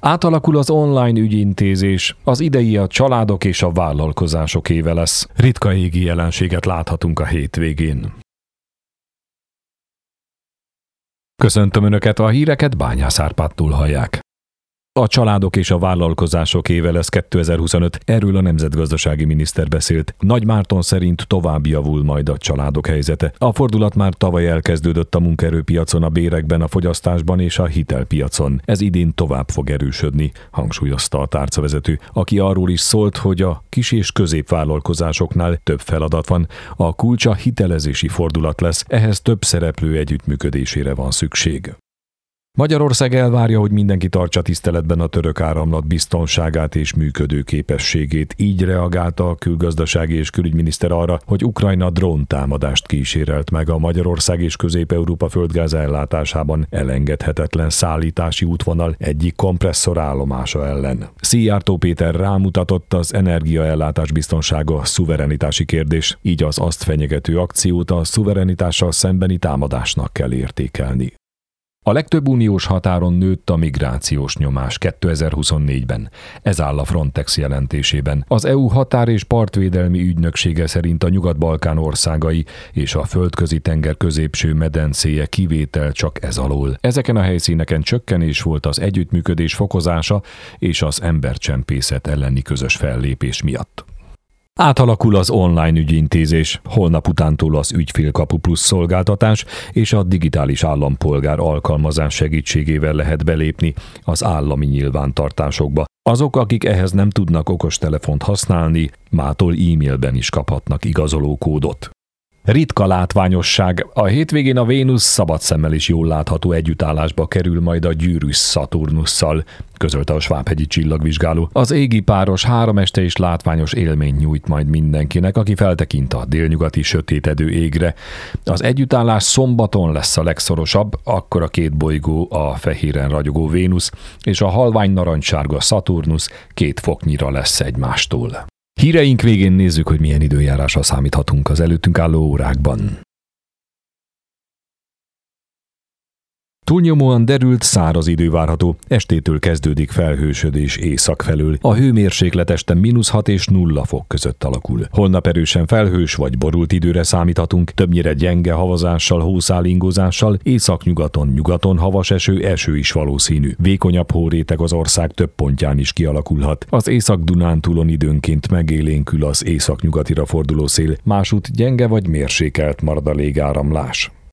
Átalakul az online ügyintézés, az idei a családok és a vállalkozások éve lesz. Ritka égi jelenséget láthatunk a hétvégén. Köszöntöm Önöket, a híreket Bányász Árpádtól hallják. A családok és a vállalkozások éve lesz 2025, erről a nemzetgazdasági miniszter beszélt. Nagy Márton szerint tovább javul majd a családok helyzete. A fordulat már tavaly elkezdődött a munkaerőpiacon, a bérekben, a fogyasztásban és a hitelpiacon. Ez idén tovább fog erősödni, hangsúlyozta a tárcavezető, aki arról is szólt, hogy a kis- és középvállalkozásoknál több feladat van. A kulcs a hitelezési fordulat lesz, ehhez több szereplő együttműködésére van szükség. Magyarország elvárja, hogy mindenki tartsa tiszteletben a török áramlat biztonságát és működőképességét. Így reagálta a külgazdasági és külügyminiszter arra, hogy Ukrajna dróntámadást kísérelt meg a Magyarország és Közép-Európa földgáz ellátásában elengedhetetlen szállítási útvonal egyik kompresszorállomása ellen. Szijjártó Péter rámutatott, az energiaellátás biztonsága szuverenitási kérdés, így az azt fenyegető akciót a szuverenitással szembeni támadásnak kell értékelni. A legtöbb uniós határon nőtt a migrációs nyomás 2024-ben. Ez áll a Frontex jelentésében. Az EU határ- és partvédelmi ügynöksége szerint a Nyugat-Balkán országai és a Földközi-tenger középső medencéje kivétel csak ez alól. Ezeken a helyszíneken csökkenés volt az együttműködés fokozása és az embercsempészet elleni közös fellépés miatt. Átalakul az online ügyintézés, holnap utántól az Ügyfélkapu Plusz szolgáltatás és a digitális állampolgár alkalmazás segítségével lehet belépni az állami nyilvántartásokba. Azok, akik ehhez nem tudnak okostelefont használni, mától e-mailben is kaphatnak igazolókódot. Ritka látványosság. A hétvégén a Vénusz szabad szemmel is jól látható együttállásba kerül majd a Gyűrűs Szaturnusszal, közölte a svábhegyi csillagvizsgáló. Az égi páros 3 este is látványos élményt nyújt majd mindenkinek, aki feltekint a délnyugati sötétedő égre. Az együttállás szombaton lesz a legszorosabb, akkor a 2 bolygó, a fehéren ragyogó Vénusz és a halvány narancssárga Szaturnusz 2 foknyira lesz egymástól. Híreink végén nézzük, hogy milyen időjárásra számíthatunk az előttünk álló órákban. Túlnyomóan derült, száraz idő várható, estétől kezdődik felhősödés észak felől. A hőmérséklet este -6 és 0 fok között alakul. Holnap erősen felhős vagy borult időre számíthatunk, többnyire gyenge havazással, hószálingózással, északnyugaton havas eső is valószínű. Vékonyabb hóréteg az ország több pontján is kialakulhat. Az Észak-Dunántúlon időnként megélénkül az északnyugatira forduló szél, másút gyenge vagy mérsékelt marad a légáramlás.